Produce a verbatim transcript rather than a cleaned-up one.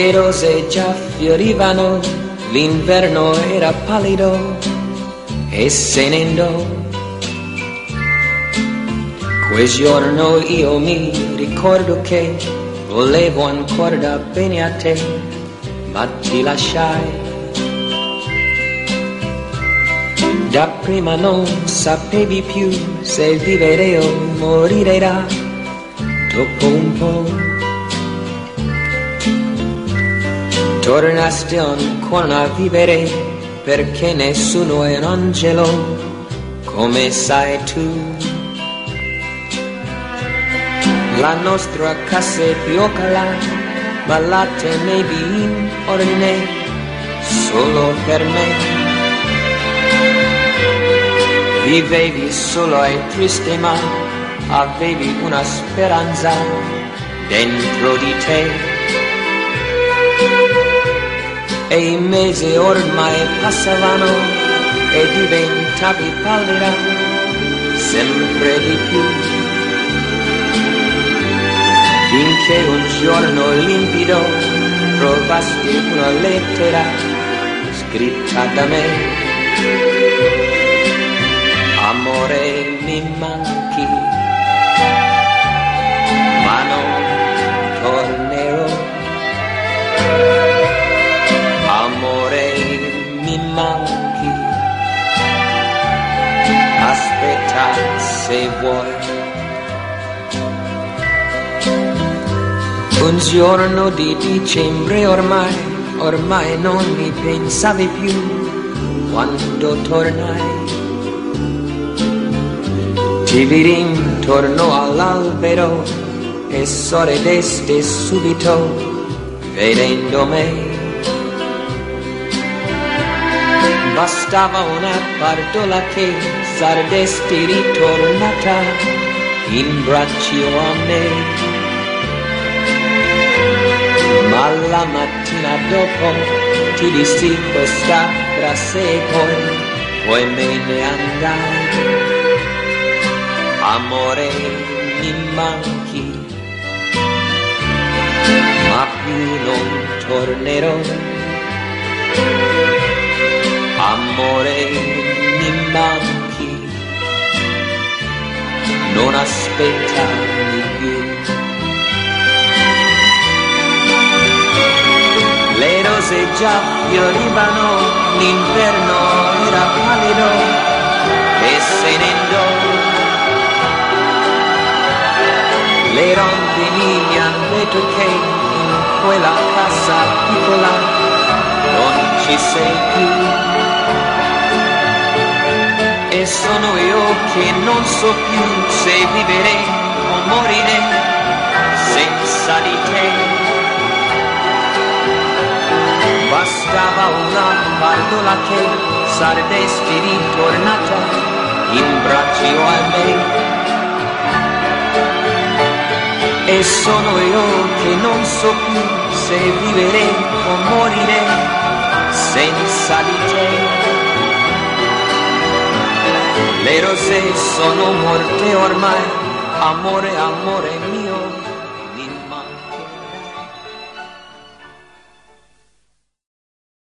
Le rose già fiorivano, l'inverno era pallido e se ne andò. Quel giorno io mi ricordo che volevo ancora bene a te, ma ti lasciai. Dapprima non sapevi più se vivere o morire da dopo un po'. Tornasti ancora a vivere perché nessuno è un angelo come sai tu. La nostra casa è pioccala, ma la tenevi in ordine solo per me. Vivevi solo e triste ma avevi una speranza dentro di te. E i mesi ormai passavano e diventavi pallida sempre di più. Finché un giorno limpido trovasti una lettera scritta da me. Amore mi manchi, ma non tornerò. Amore mi manchi, aspetta se vuoi. Un giorno di dicembre ormai, ormai non mi pensavi più quando tornai. Ti vidi intorno all'albero e sorridesti subito vedendo me. Bastava una partola che saresti ritornata in braccio a me. Ma la mattina dopo ti dissi questa frase e poi, poi me ne andai. Amore mi manchi, ma più non tornerò. Amore mi manchi, non aspettami più. Le rose già fiorivano, l'inverno era pallido e se ne andò. Le rondini mi hanno detto che in quella casa piccola non ci sei più. E sono io che non so più se vivere o morire senza di te. Bastava una partola che saresti ritornata in braccio a me. E sono io che non so più se vivere o morire senza di te. Le rose sono morte ormai, amore, amore mio.